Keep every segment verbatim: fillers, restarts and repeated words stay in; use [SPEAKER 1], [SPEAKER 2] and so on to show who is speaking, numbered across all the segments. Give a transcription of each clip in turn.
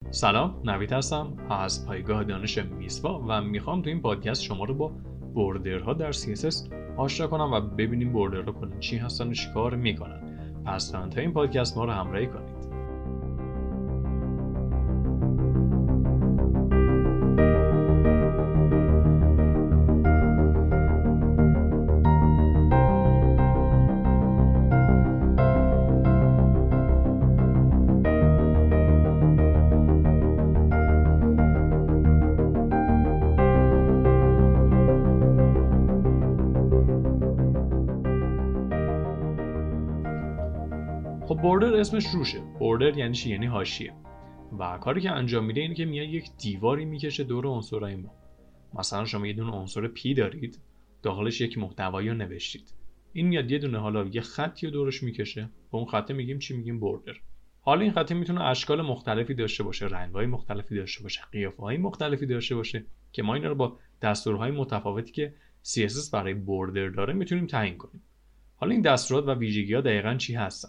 [SPEAKER 1] سلام، نوید هستم از پایگاه دانش میسوا و میخوام تو این پادکست شما رو با بوردرها در سی اس اس آشنا کنم و ببینیم بوردرها کلا چی هستن و چیکار میکنن. پس تا این پادکست ما رو همراهی کنید. خب بوردر اسمش روشه. بوردر یعنی چی؟ یعنی حاشیه. و کاری که انجام میده اینه که میاد یک دیواری میکشه دور عنصرهای ما. مثلا شما یه دونه عنصر پی دارید، داخلش یک محتوایی رو نوشتید. این میاد یه دونه حالا یه خطی رو دورش میکشه. به اون خط میگیم چی؟ میگیم بوردر. حالا این خط میتونه اشکال مختلفی داشته باشه، رنگ‌های مختلفی داشته باشه، قیافه‌های مختلفی داشته باشه که ما اینا رو با دستورهای متفاوتی که سی اس اس برای بوردر داره میتونیم تعیین کنیم. حالا این دستورات و ویژگی‌ها دقیقاً چی هستن؟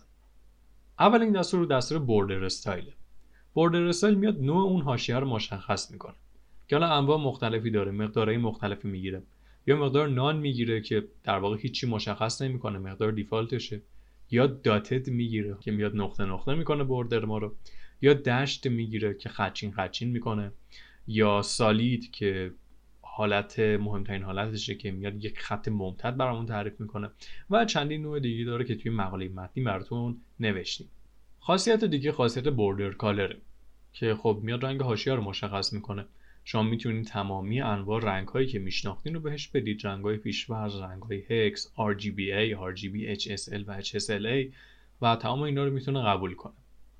[SPEAKER 1] اول این دستور دستور بوردر استایل. بوردر استایل میاد نوع اون حاشیه رو مشخص میکنه که حالا انواع مختلفی داره، مقدارهای مختلفی میگیره. یا مقدار نان میگیره که در واقع هیچی مشخص نمیکنه، مقدار دیفالتشه. یا داتد میگیره که میاد نقطه نقطه میکنه بوردر ما رو. یا دشت میگیره که خطچین خطچین میکنه. یا سالید که حالت مهمترین حالتشه که میاد یک خط ممتد برامون تعریف میکنه و چندین نوع دیگه داره که توی مقاله متنی براتون نوشتیم. خاصیت دیگه خاصیت بوردر کالره که خب میاد رنگ حاشیه رو مشخص میکنه. شما میتونید تمامی انواع رنگ‌هایی که میشناختین رو بهش بدید، رنگ‌های پیش‌فرض، رنگ‌های هکس، آر جی بی ای، آر جی بی، اچ اس ال و اچ اس ال ای و تمام اینا رو میتونه قبول کنه.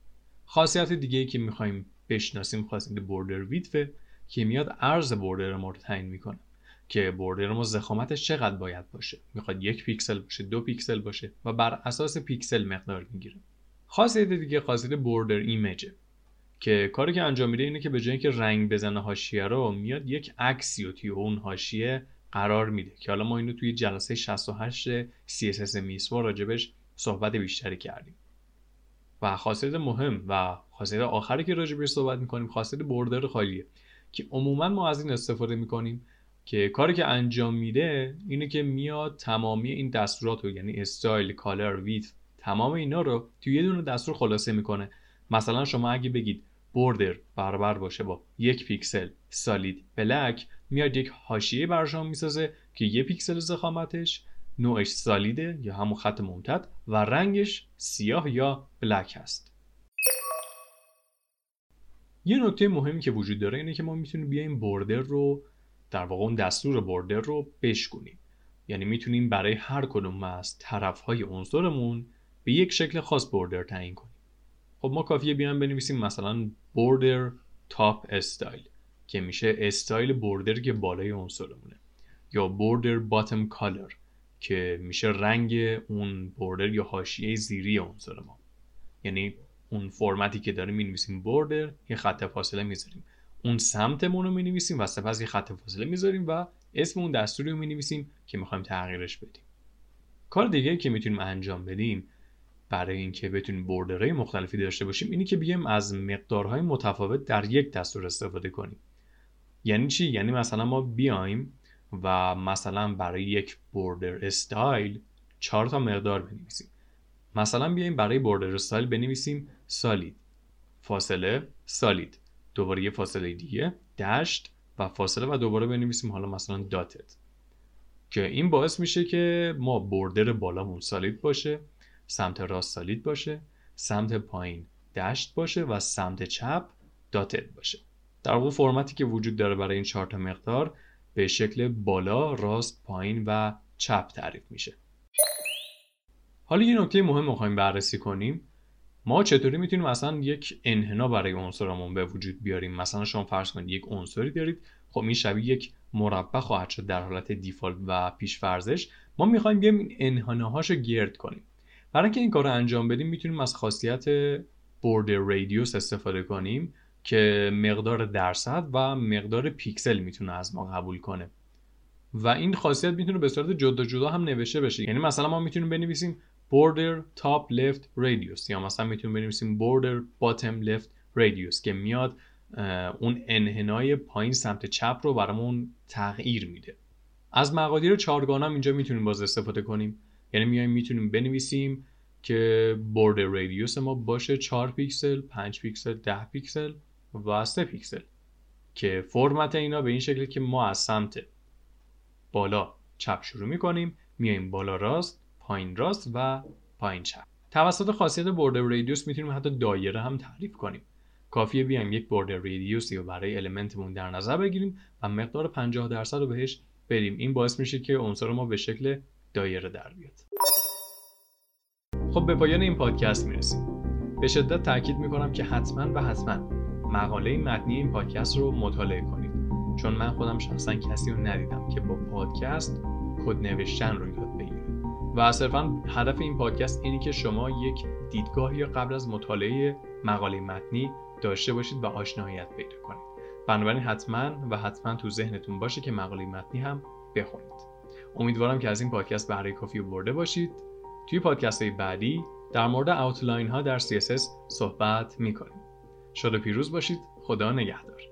[SPEAKER 1] خاصیت دیگه‌ای که می‌خوایم بشناسیم خاصیت بوردر ویدث که میاد عرض بوردر ما رو تعیین میکنه که بوردر ما ضخامتش چقدر باید باشه. میخواد یک پیکسل باشه، دو پیکسل باشه و بر اساس پیکسل مقدار میگیره. خاصیت دیگه خاصیت بوردر ایمیجه که کاری که انجام میده اینه که به جای اینکه رنگ بزنه حاشیه رو، میاد یک عکسی رو توی اون حاشیه قرار میده که حالا ما اینو توی جلسه شصت و هشت سی اس اس میسوا راجبش صحبت بیشتری کردیم. و خاصیت مهم و خاصیت آخری که راجبش صحبت میکنیم خاصیت بوردر خالیه که عموما ما از این استفاده میکنیم که کاری که انجام میده اینه که میاد تمامی این دستورات رو، یعنی استایل، کالر، ویدث، تمام اینا رو توی یه دونه دستور خلاصه میکنه. مثلا شما اگه بگید بوردر برابر باشه با یک پیکسل سالید بلک، میاد یک حاشیه برای شما میسازه که یک پیکسل ضخامتش، نوعش سالیده یا همون خط ممتد و رنگش سیاه یا بلک هست. یه نکته مهمی که وجود داره اینه که ما میتونیم بیایم بوردر رو، در واقع اون دستور بوردر رو بشکنیم. یعنی میتونیم برای هر کدوم از طرفهای عنصرمون به یک شکل خاص بوردر تعیین کنیم. خب ما کافیه بیایم بنویسیم مثلا بوردر تاپ استایل که میشه استایل بوردر که بالای عنصرمونه، یا بوردر باتم کالر که میشه رنگ اون بوردر یا حاشیه زیری عنصر ما. یعنی اون فرمتی که داریم می‌نویسیم بوردر، یه خط فاصله میذاریم، اون سمتمون رو می‌نویسیم و سپس یه خط فاصله میذاریم و اسم اون دستوری رو می‌نویسیم که می‌خوایم تغییرش بدیم. کار دیگه که میتونیم انجام بدیم برای اینکه بتونیم بوردرهای مختلفی داشته باشیم اینی که بیایم از مقدارهای متفاوت در یک دستور استفاده کنیم. یعنی چی؟ یعنی مثلا ما بیایم و مثلا برای یک بوردر استایل چهار تا مقدار بنویسیم. مثلا بیایم برای بوردر استایل بنویسیم سالید، فاصله، سالید، دوباره یه فاصله دیگه، دشت و فاصله و دوباره بنویسیم حالا مثلا داتد، که این باعث میشه که ما بوردر بالامون سالید باشه، سمت راست سالید باشه، سمت پایین دشت باشه و سمت چپ داتد باشه. در واقع فرمتی که وجود داره برای این چهار تا مقدار به شکل بالا، راست، پایین و چپ تعریف میشه. حالا یه نکته مهم می‌خوایم بررسی کنیم. ما چطوری میتونیم مثلا یک انحنا برای عنصرمون به وجود بیاریم؟ مثلا شما فرض کنید یک عنصری دارید، خب این شبیه یک مربع خواهد شد در حالت دیفالت و پیش‌فرضش. ما می‌خوایم بیایم این انحناهاشو گرد کنیم. برای اینکه این کارو انجام بدیم میتونیم از خاصیت بوردر رادیوس استفاده کنیم که مقدار درصد و مقدار پیکسل میتونه از ما قبول کنه و این خاصیت میتونه به صورت جدا جدا هم نوشته بشه. یعنی مثلا ما میتونیم بنویسیم border top left radius یا مثلا میتونیم بنویسیم border bottom left radius که میاد اون انحنای پایین سمت چپ رو برامون تغییر میده. از مقادیر چهارگانه هم اینجا میتونیم باز استفاده کنیم. یعنی میایم میتونیم بنویسیم که بورد رادیوس ما باشه چهار پیکسل، پنج پیکسل، ده پیکسل و سه پیکسل که فرمت اینا به این شکلی که ما از سمت بالا چپ شروع میکنیم، میایم بالا راست، پایین راست و پایین چپ. توسط خاصیت بورد رادیوس میتونیم حتی دایره هم تعریف کنیم. کافیه بیایم یک بورد رادیوسی رو برای المنتمون در نظر بگیریم و مقدار پنجاه درصد رو بهش بدیم. این باعث میشه که عنصر ما به شکل دایره در بیاد. خب به پایان این پادکست میرسیم. به شدت تاکید میکنم که حتما و حتما مقاله متنی این پادکست رو مطالعه کنید، چون من خودم شخصا کسی رو ندیدم که با پادکست کد نوشتن رو یاد بگیره و صرفا هدف این پادکست اینی که شما یک دیدگاهی قبل از مطالعه مقاله متنی داشته باشید و آشناییت پیدا کنید. بنابراین حتما و حتما تو ذهنتون باشه که مقاله متنی هم بخونید. امیدوارم که از این پادکست بهره کافی برده باشید. توی پادکست های بعدی در مورد اوتلاین ها در سی اس اس صحبت میکنیم. شاد و پیروز باشید. خدا نگهدار.